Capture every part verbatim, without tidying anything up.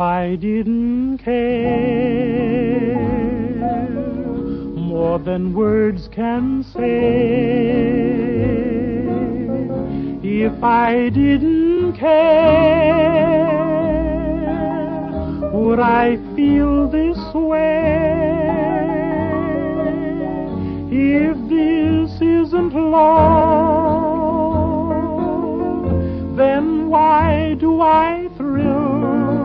I didn't care more than words can say, if I didn't care, would I feel this way? If this isn't love, then why do I thrill?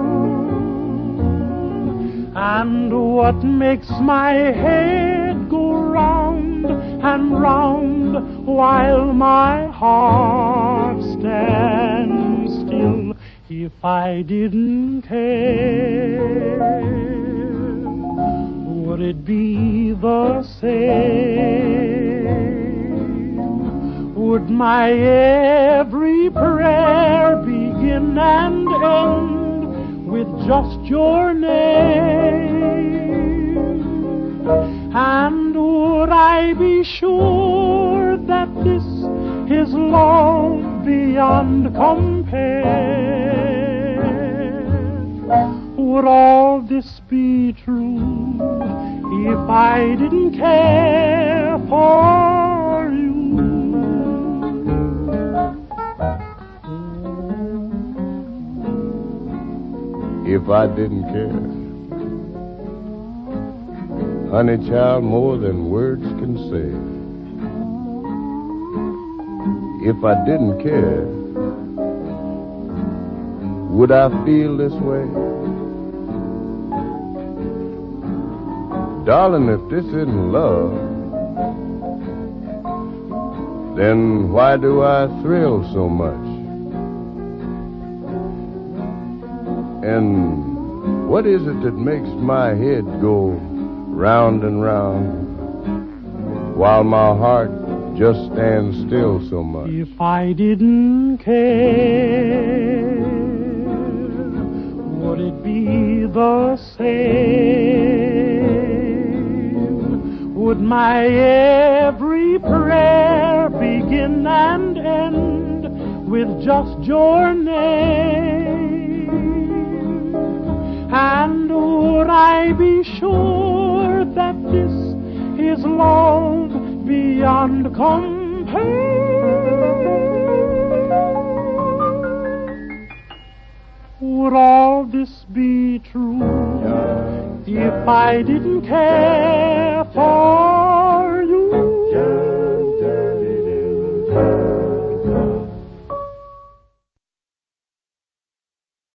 And what makes my head go round and round while my heart stands still? If I didn't care, would it be the same? Would my every prayer begin and end with just your name? And would I be sure that this is love beyond compare? Would all this be true if I didn't care for you? If I didn't care, honey child, more than words can say. If I didn't care, would I feel this way? Darling, if this isn't love, then why do I thrill so much? And what is it that makes my head go round and round while my heart just stands still so much? If I didn't care, would it be the same? Would my every prayer begin and end with just your name? And would I be sure that this is love beyond compare? Would all this be true if I didn't care for